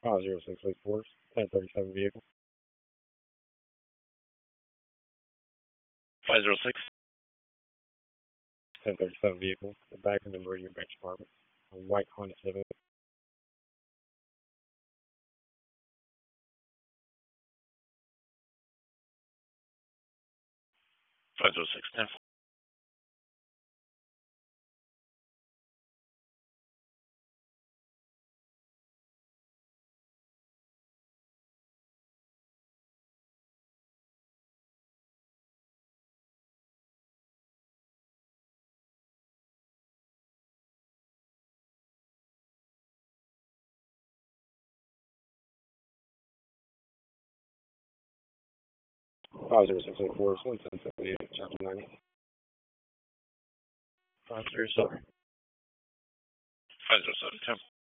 50684, 1037 vehicle. 506. 1037 vehicle. The back of the Meridian Branch Department. A white Honda Civic. 506. 10. Five zero six eight four 11078, chapter 90. 507. 507. 10.